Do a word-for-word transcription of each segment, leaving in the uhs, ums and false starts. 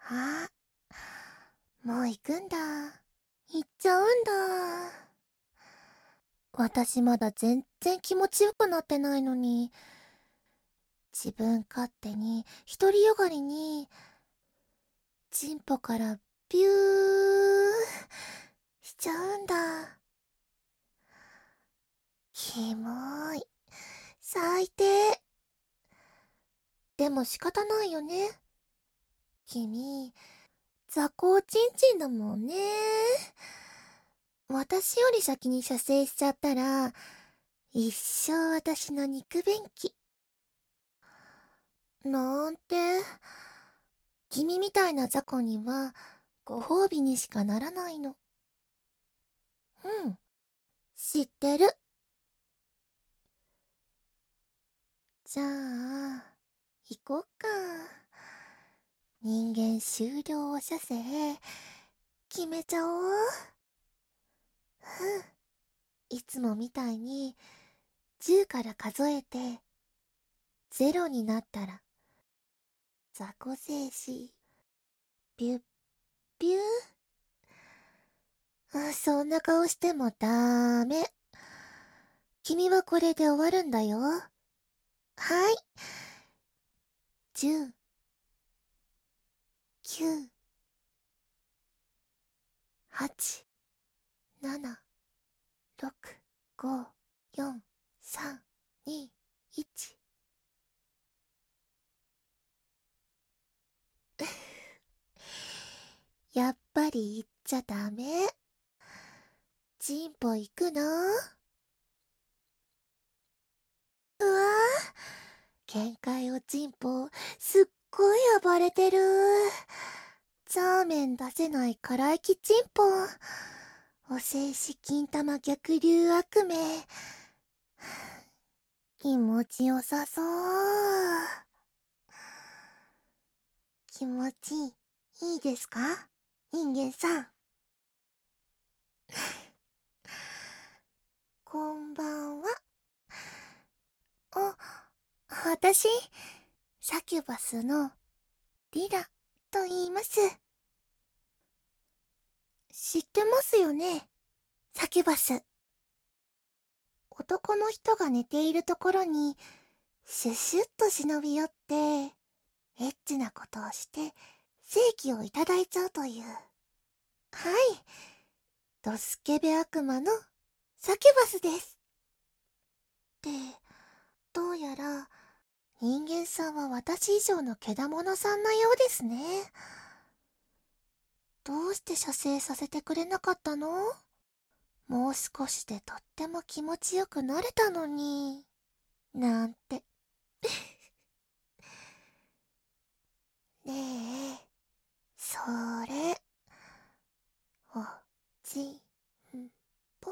あ、もう行くんだ。行っちゃうんだ。私まだ全然気持ちよくなってないのに、自分勝手に、独りよがりに、チンポからビューしちゃうんだ。キモい。最低。でも仕方ないよね。君、雑魚ちんちんだもんね。私より先に射精しちゃったら、一生私の肉便器。なんて、君みたいな雑魚には、ご褒美にしかならないの。うん、知ってる。じゃあ、行こっか。人間終了お射精、決めちゃおう。ふん。いつもみたいに、じゅうから数えて、ゼロになったら、雑魚精子、ビュッビュー。あ、そんな顔してもダメ。君はこれで終わるんだよ。はい。じゅう、きゅう、はち、なな、ろく、ご、よん、さん、に、いち。やっぱり言っちゃダメ。チンポ行くの？うわぁ、限界おチンポ、すっごい暴れてる。ザーメン出せない辛いきチンポ。お静止金玉逆流悪夢。気持ちよさそう。気持ちいいですか？人間さん。こんばんは。あ、私、サキュバスのリラと言います。知ってますよね？サキュバス。男の人が寝ているところに、シュシュッと忍び寄って、エッチなことをして、正気をいただいちゃうという。はい。ドスケベ悪魔のサキュバスです。で、どうやら、人間さんは私以上のけだものさんなようですね。どうして射精させてくれなかったの？もう少しでとっても気持ちよくなれたのに。なんて。ねえ、それ、おちんぽ。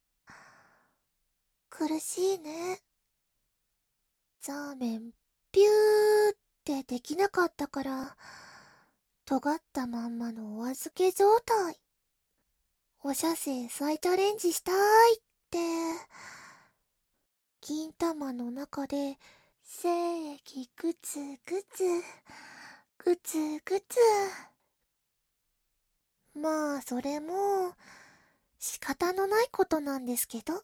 苦しいね。ザーメン、ピューってできなかったから、尖ったまんまのお預け状態。お射精再チャレンジしたいって、金玉の中で、精液グツグツ、グツグツ。まあ、それも、仕方のないことなんですけど。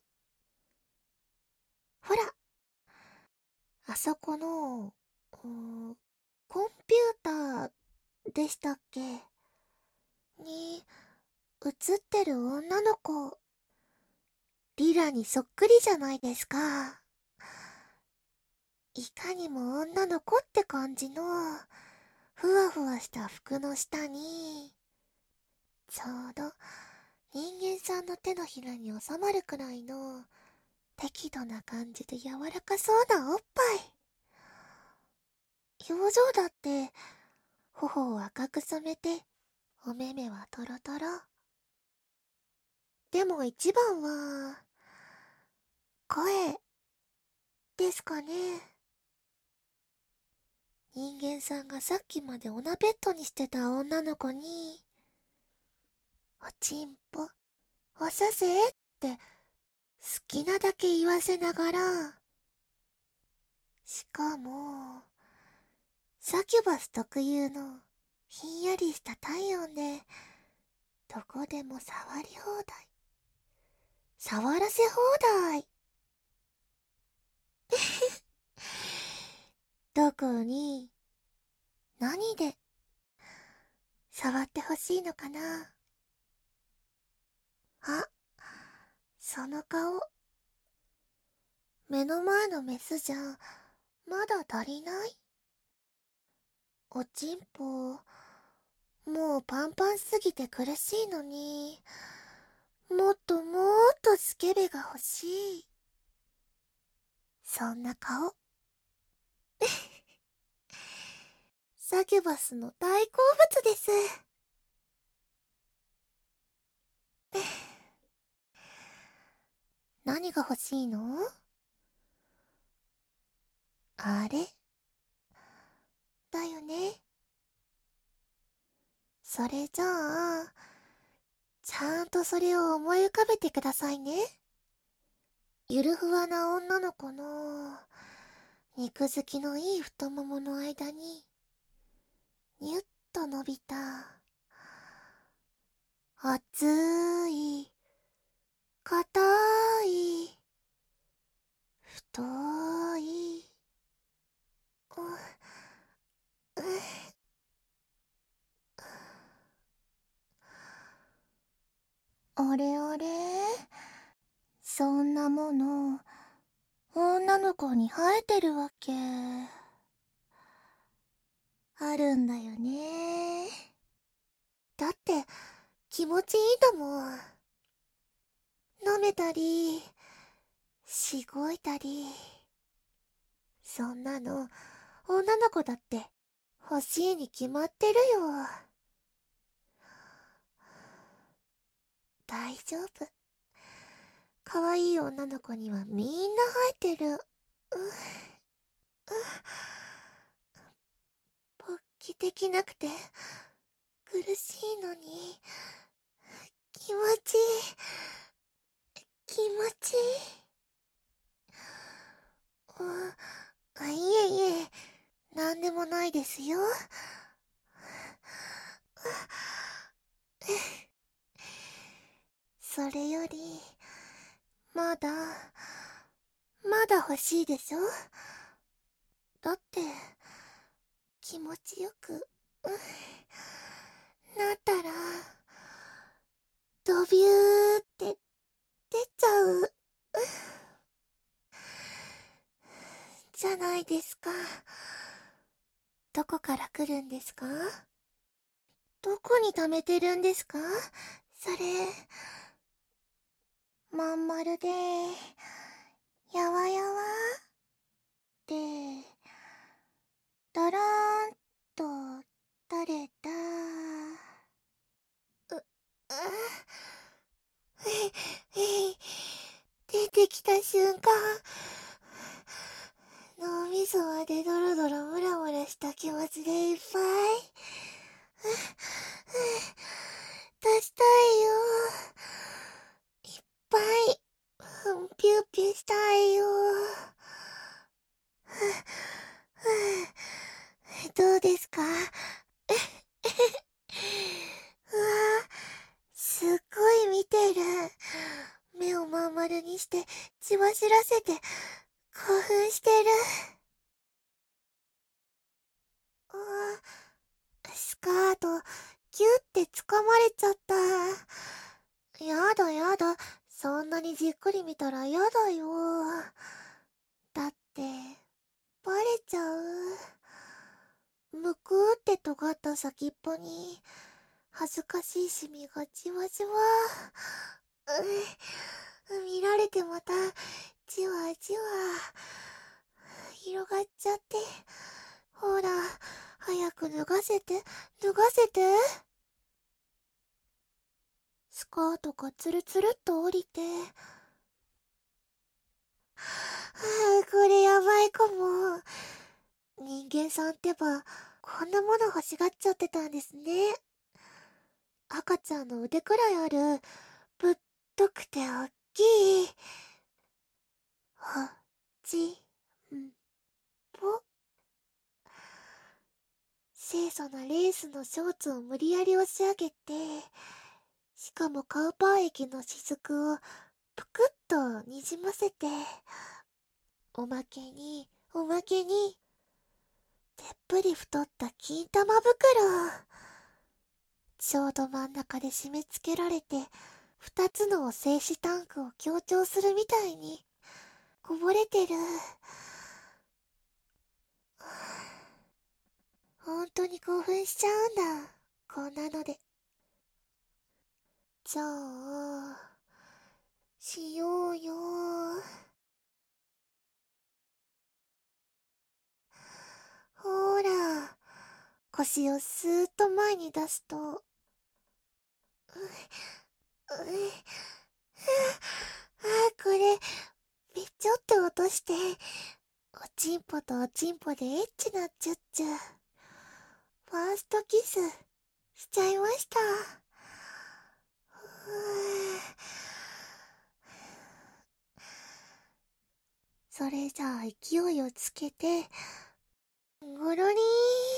ほら、あそこの、うーんコンピューターでしたっけに、映ってる女の子、リラにそっくりじゃないですか。いかにも女の子って感じの、ふわふわした服の下に、ちょうど人間さんの手のひらに収まるくらいの、適度な感じで柔らかそうなおっぱい。表情だって、頬を赤く染めて、お目目はトロトロ。でも一番は、声、ですかね。人間さんがさっきまでオナペットにしてた女の子に、おちんぽ、おさせって、好きなだけ言わせながら、しかも、サキュバス特有の、ひんやりした体温でどこでも触り放題、触らせ放題。どこに何で触ってほしいのかな。あ、その顔、目の前のメスじゃまだ足りない？おちんぽもうパンパンすぎて苦しいのに、もっともっとスケベが欲しい。そんな顔。サキュバスの大好物です。何が欲しいの？あれだよね。それじゃあ、ちゃんとそれを思い浮かべてくださいね。ゆるふわな女の子の肉付きのいい太ももの間に、にゅっと伸びた、熱い、硬い、太い、う、う、あれあれ、そんなもの、女の子に生えてるわけ。あるんだよね。だって、気持ちいいだもん。舐めたり、しごいたり。そんなの、女の子だって欲しいに決まってるよ。大丈夫。可愛い女の子にはみんな生えてる。う、う、勃起できなくて苦しいのに、気持ちいい。気持ちいい。あ、いえいえ、なんでもないですよ。それより、まだ、まだ欲しいでしょ？だって、気持ちよく、うん、なったら、ドビューって出ちゃう、じゃないですか。どこから来るんですか？どこに溜めてるんですか？それ、まん丸で、やわやわで、だらーんと垂れた。う、う、出てきた瞬間、脳みそまでドロドロムラムラした気持ちでいっぱい。出したいよ。いっぱい、ピューピューしたいよ。どうですか？うわぁ、すっごい見てる。目をまん丸にして血走らせて興奮してる。あ、スカートギュって掴まれちゃった。やだやだ、そんなにじっくり見たらやだよ。だってバレちゃう。むくーって尖った先っぽに恥ずかしいシミがじわじわ。うん、見られてまたじわじわ広がっちゃって。ほら、早く脱がせて、脱がせて。スカートがツルツルっと降りて。はあ、これやばいかも。人間さんってば、こんなもの欲しがっちゃってたんですね。赤ちゃんの腕くらいある、ぶっとくておっきい、ほ、ち、ん、ぽ。 清楚なレースのショーツを無理やり押し上げて、しかもカウパー液の雫をぷくっとにじませて、おまけに、おまけに、てっぷり太った金玉袋。ちょうど真ん中で締め付けられて、二つの精子タンクを強調するみたいに、こぼれてる。本当に興奮しちゃうんだ。こんなので。じゃあ、しようよ。ほら、腰をスーッと前に出すと、う、う、ああ、これ、べちょって落として、おちんぽとおちんぽでエッチなチュッチュ。ファーストキス、しちゃいました。それじゃあ勢いをつけて、ゴロリー。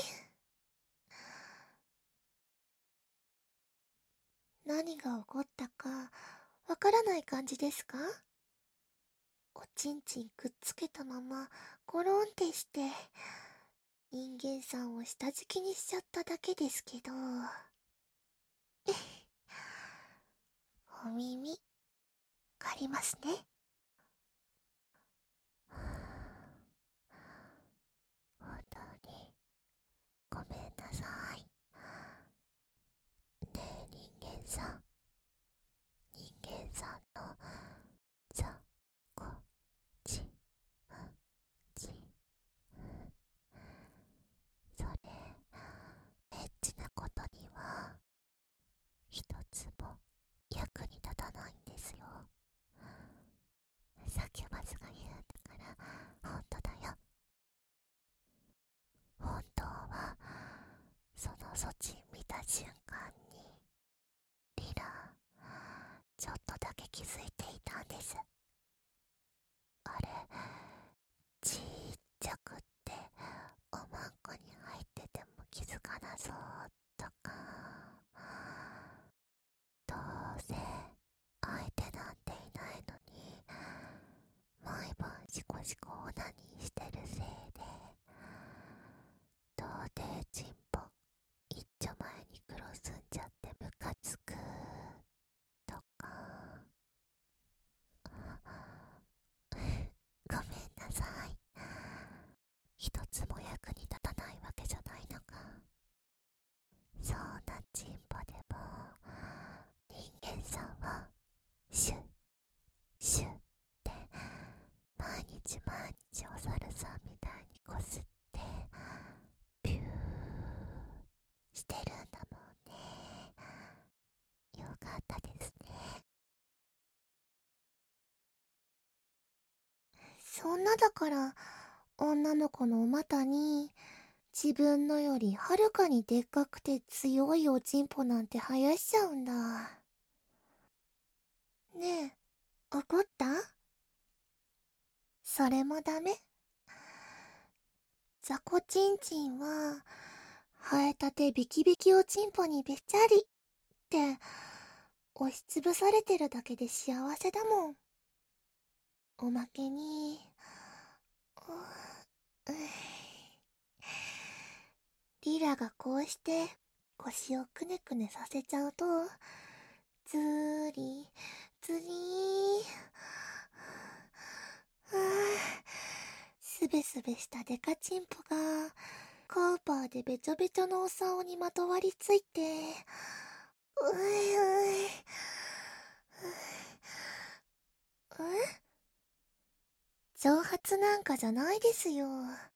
何が起こったか、わからない感じですか？おちんちんくっつけたまま、ゴロンってして、人間さんを下敷きにしちゃっただけですけど。お耳、借りますね。本当に、ごめんなさい。ねえ人間さん。人間さんの、ざ、こ、ち、ち。それ、エッチなことには、一つも役に立たないんですよ。サキュバスが言うんだから、本当だよ。本当は、その措置見た瞬間に、リラ、ちょっとだけ気づいていたんです。あれ、ちっちゃくって、おまんこに入ってても気づかなそうとか、どうせ相手なんていないのに、毎晩シコシコオナニーしてるせいで、童貞チンポ一丁前に黒ずんじゃってムカつくとか。ごめんなさい。一つも役に立たないわけじゃないのか。そんなチンポでも人間さんはシュッシュッって毎日毎日お猿さんみたいにこすってピューしてるんだもんね。よかったですね。そんなだから女の子のお股に自分のよりはるかにでっかくて強いおちんぽなんて生やしちゃうんだ。ねえ、怒った？それもダメ？ザコチンチンは生えたてビキビキおちんぽにべちゃりって押しつぶされてるだけで幸せだもん。おまけに、う、うリラがこうして腰をくねくねさせちゃうと、ずーりずりー、あー、すべすべしたデカチンポがカウパーでべちょべちょのお竿にまとわりついて、ういうい、う、蒸発なんかじゃないですよ。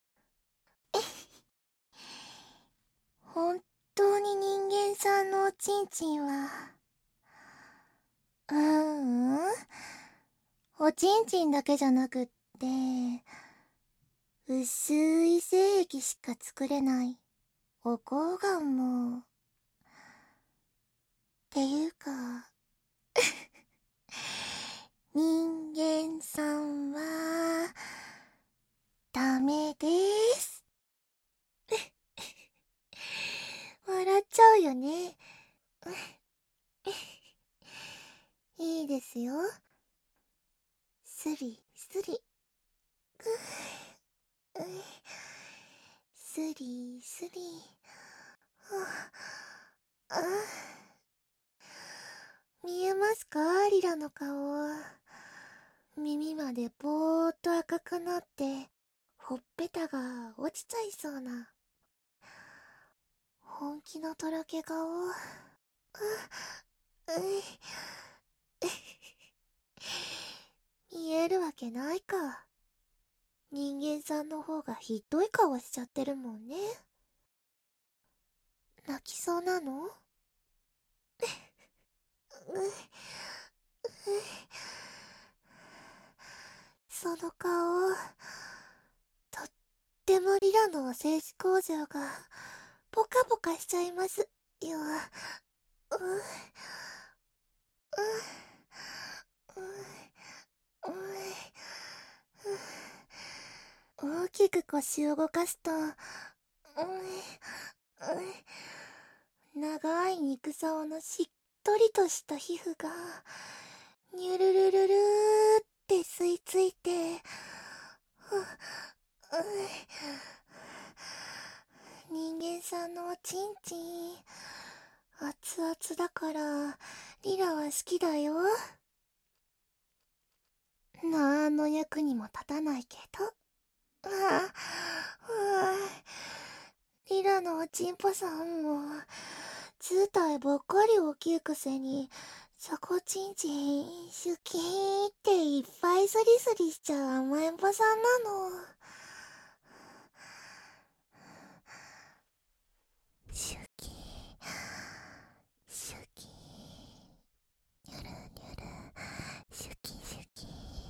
本当に人間さんのおちんちんは、うーん、おちんちんだけじゃなくって、薄い精液しか作れないお睾丸も、っていうか、人間さんは、ダメです。 までぼーっと赤くなって、ほっぺたが落ちちゃいそうな。本気のとろけ顔。う、うい。見えるわけないか。人間さんの方がひどい顔しちゃってるもんね。泣きそうなの？う、う、その顔、とってもリラの精子工場がポカポカしちゃいますよ。う、う、う、う、う、大きく腰を動かすと、う、う、長い肉竿のしっとりとした皮膚が、にゅるるるるーって吸い付いて、ふ、う、人間さんのおちんちん、熱々だから、リラは好きだよ。なんの役にも立たないけど。ああ、あ、リラのおちんぽさんも、図体ばっかり大きいくせに、そこちんちん、シュキーっていっぱいスリスリしちゃう甘えん坊さんなの。シュキー、シュキー、ニュルニュル、シュキシュキ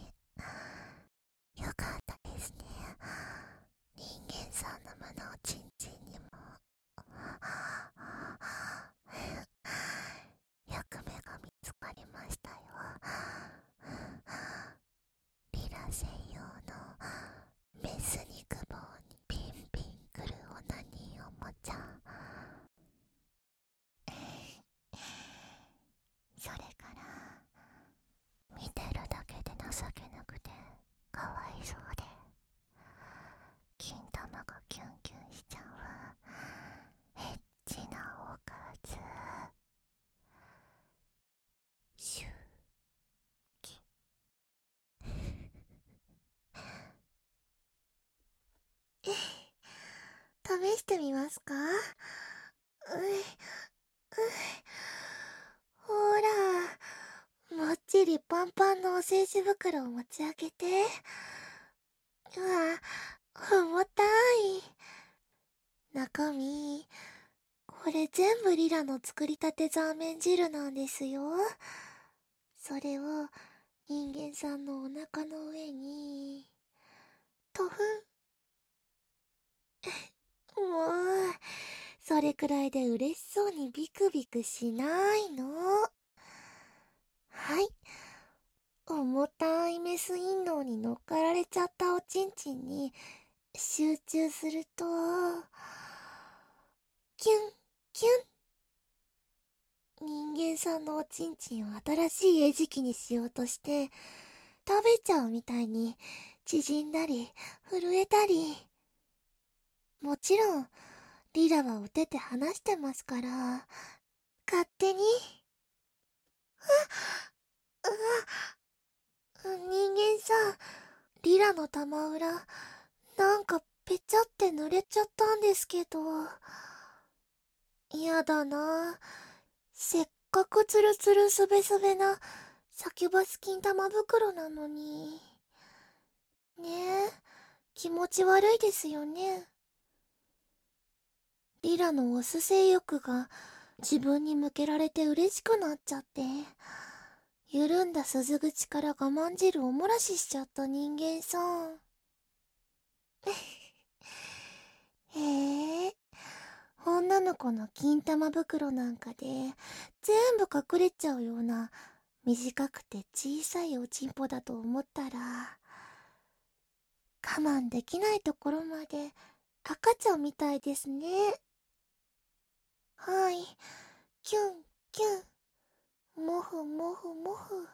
ー。よかったですね。人間さんの胸おちんちんにも役目が見つかりましたよ。リラ専用のメス肉棒にピンピンくるオナニーおもちゃ。それから見てるだけで情けなくてかわいそうで、金玉がキュンキュンしちゃうエッチなおかず。シュキ試してみますか？うい、うい、ほら、もっちりパンパンのお製紙袋を持ち上げて。うわ、重たい。中身、これ全部リラの作りたてザーメン汁なんですよ。それを人間さんのお腹の上に、とふん。もう、それくらいで嬉しそうにビクビクしないの。はい。重たいメス陰嚢に乗っかられちゃったおちんちんに集中すると、キュン、キュン。人間さんのおちんちんを新しい餌食にしようとして、食べちゃうみたいに縮んだり、震えたり。もちろん、リラはお手手離してますから、勝手に。うわ、人間さん、リラの玉裏、なんかぺちゃって濡れちゃったんですけど。やだな。せっかくツルツルスベスベなサキュバス金玉袋なのに。ねえ、気持ち悪いですよね。リラのオス性欲が自分に向けられて嬉しくなっちゃって、緩んだ鈴口から我慢汁を漏らししちゃった人間さん。へえ、女の子の金玉袋なんかで全部隠れちゃうような短くて小さいおちんぽだと思ったら、我慢できないところまで赤ちゃんみたいですね。はい、キュンキュン、もふもふもふ。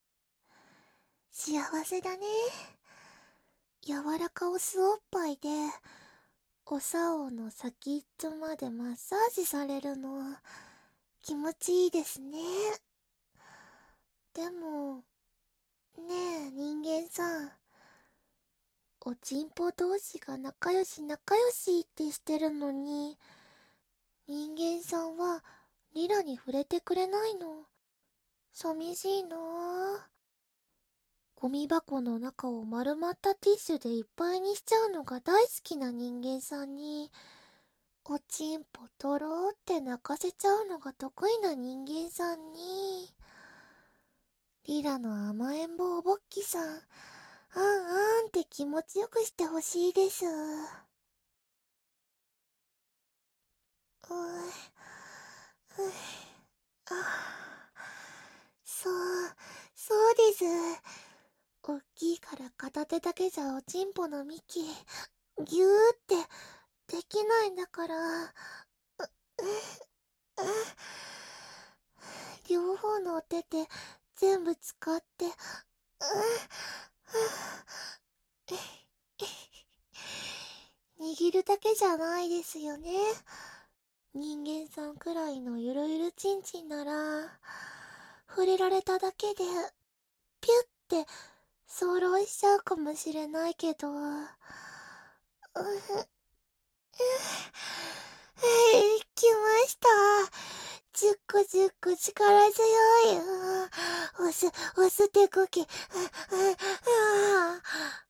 幸せだね。柔らかおすおっぱいでお竿の先っちょまでマッサージされるの気持ちいいですね。でもねえ、人間さん。おちんぽ同士が仲良し仲良しってしてるのに、人間さんはリラに触れてくれないの。寂しいなぁ。ゴミ箱の中を丸まったティッシュでいっぱいにしちゃうのが大好きな人間さんに、おちんぽとろーって泣かせちゃうのが得意な人間さんに、リラの甘えん坊おぼっきさん、あんあんって気持ちよくしてほしいです。うううあ、そう、そうです。おっきいから片手だけじゃおちんぽの幹、ぎゅーってできないんだから、う、う、う、両方のお手で全部使って、う、う、握るだけじゃないですよね。人間さんくらいのゆるゆるちんちんなら、触れられただけで、ピュッて、ソロしちゃうかもしれないけど、うふ、う、え来ました。じゅっこじゅっこ力強い。押す、押す手こき。う、う、う、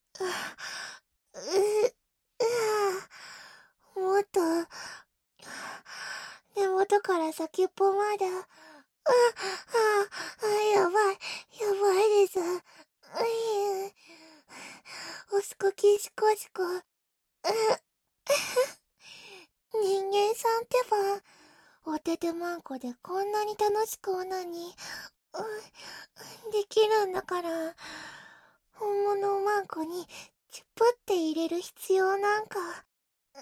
う、う、もっと、根元から先っぽまで。あ、あ、あ、やばい、やばいです。うい、おすこきしこしこ。う、人間さんってば、おててまんこでこんなに楽しくオナに、うん、できるんだから、本物マンコにチュプって入れる必要なんか、うん、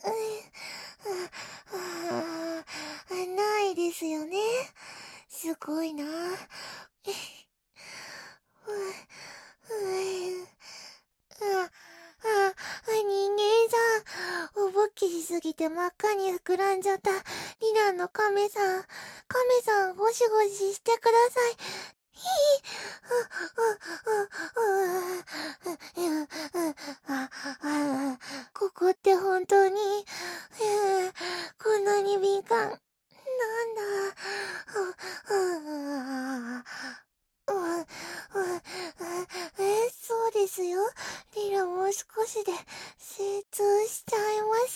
あ、あ、ないですよね。すごいな。え、う、う、あ、あ、人間さん、おぼっきしすぎて真っ赤に膨らんじゃった。リナの亀さん、亀さんゴシゴシしてください。ひぃ、ここって本当に、こんなに敏感、なんだ、え、そうですよ。リラもう少しで精通しちゃいます。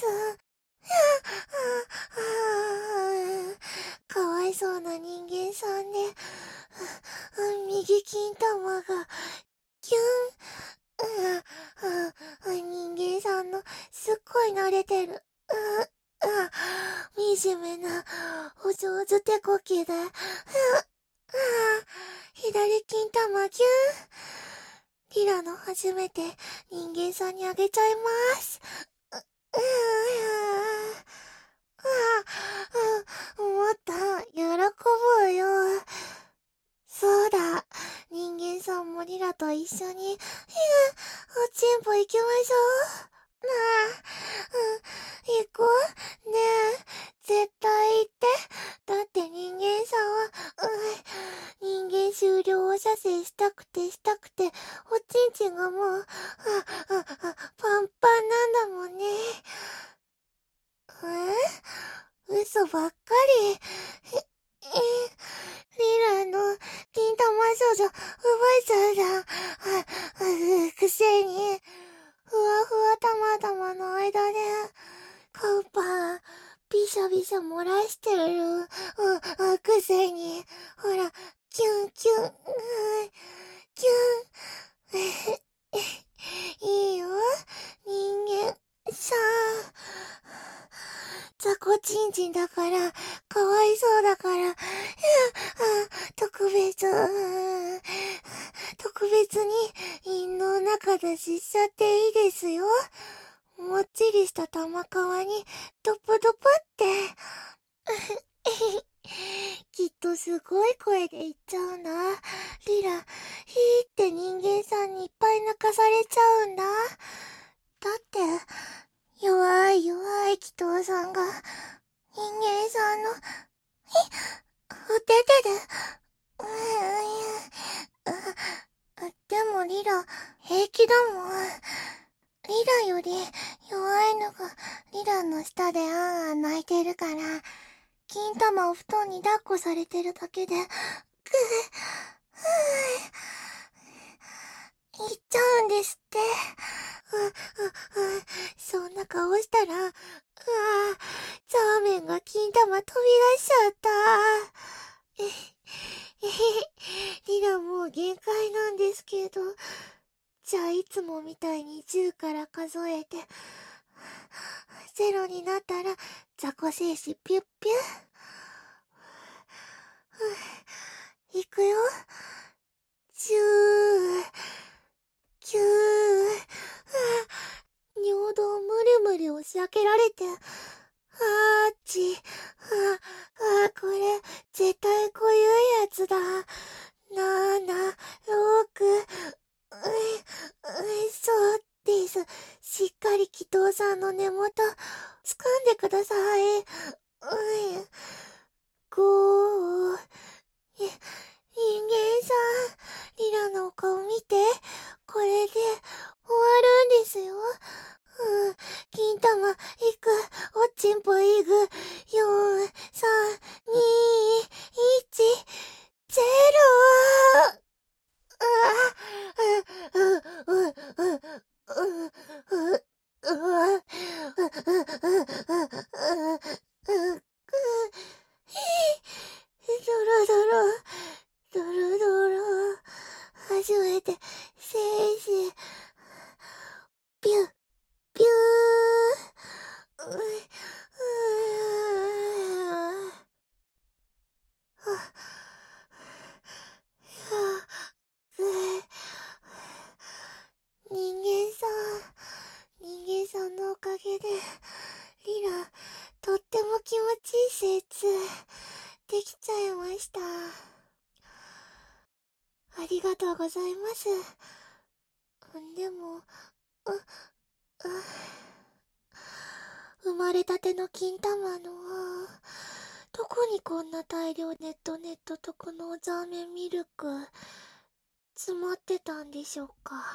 かわいそうな人間さんで、右金玉が、キュン、人間さんのすっごい慣れてる。惨めな、お上手手こきで、左金玉キュン。リラの初めて人間さんにあげちゃいます。う、うー、もっと喜ぼうよ。そうだ。人間さんもリラと一緒に、ひゅ、おちんぽ行きましょう。なあ、うん、行こう。ねえ、絶対行って。だって人間さんは、うん、人間終了を射精したくてしたくて、おちんちんがもう、あ、あ、あ、パンパンなんだもんね。え、嘘ばっかり。え、え、リラの金玉少女、奪いちゃうじゃん。あ、あ、くせに、ふわふわたまたまの間で、カウパン、びしゃびしゃ漏らしてる。うん、あ、くせに、ほら、キュンキュン、うん、キュン。いいよ、人間さん。雑魚ちんちんだから、かわいそうだから、うん、特別、うん、特別に、陰の中出ししちゃっていいですよ。もっちりした玉皮に、ドプドプって。きっとすごい声で言っちゃうんだ。リラ、ひーって人間さんにいっぱい泣かされちゃうんだ。だって、弱い弱い祈祷さんが、人間さんの、お手手で、うーん、 でもリラ、平気だもん。リラより弱いのがリラの下であんあん泣いてるから、金玉を布団に抱っこされてるだけで、ぐぅ、ふぅ、言っちゃうんですって。う、う、う、そんな顔したら、うわぁ、ザーメンが金玉飛び出しちゃった。え、えへへ、リラもう限界なんですけど、じゃあいつもみたいにじゅうから数えて、ゼロになったら雑魚静止ピュッピュッ。いくよ。じゅう、きゅう、尿道無理無理押し開けられて、あーち、あ、あ、これ、絶対こういうやつだ。なな、ろく、う、う、そうです。しっかり祈祷さんの根元、掴んでください。う、ご、え、人間さん、リラのお顔見て。これで、終わるんですよ。うん、金玉、いく、おっちんぽいぐ、よん、さん、に、いち、ゼロ。ああ、う、う、う、う、う、う、う、ドロドロ、ドロドロ、初めて、精子、ピュッ、ピュー、う、う、は、は、人間さん、人間さんのおかげで、リラ、とっても気持ちいい施術、できちゃいました。ありがとうございます。でも、う、う、生まれたての金玉の、どこにこんな大量ネットネットとこのザーメンミルク、詰まってたんでしょうか。は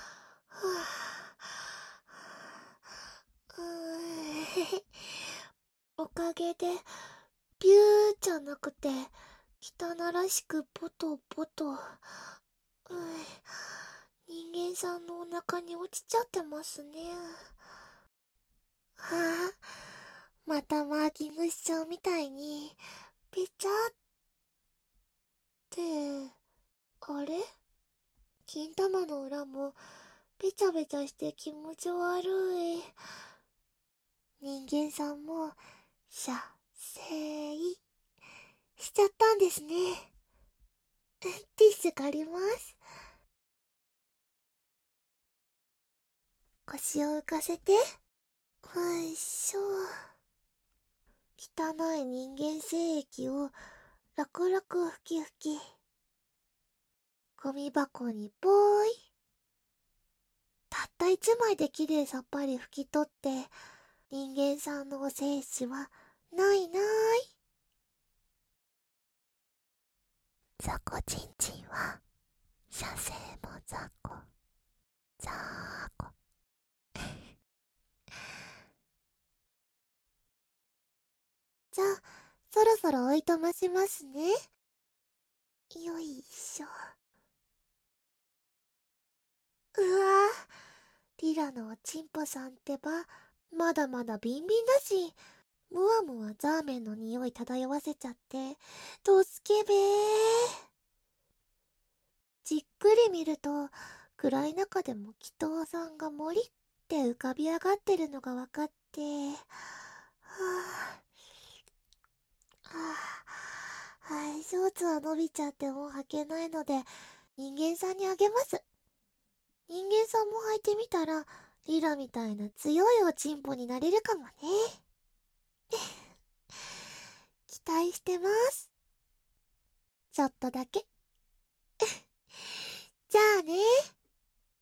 ぁ、うーおかげで、ビューじゃなくて、汚らしくポトポト。う人間さんのお腹に落ちちゃってますね。はぁ、またマーキングしちゃうみたいに、ぺちゃって、あれ金玉の裏も、べちゃべちゃして気持ち悪い。人間さんも、射精しちゃったんですね。ティッシュ借ります。腰を浮かせて。よいしょ。汚い人間精液を楽々ふきふき。ゴミ箱にぽーい。たった一枚できれいさっぱり拭き取って、人間さんのお精子はないない。雑魚ちんちんは射精も雑魚雑魚じゃあそろそろおいとましますね。よいしょ。うわぁ、リラのおちんぽさんってばまだまだビンビンだし、ムワムワザーメンの匂い漂わせちゃってドスケベー。じっくり見ると暗い中でも祈祷さんがもりって浮かび上がってるのがわかって、はぁ、はぁ、はい、ショーツは伸びちゃってもう履けないので人間さんにあげます。人間さんも履いてみたらリラみたいな強いおちんぽになれるかもね。期待してます。ちょっとだけ。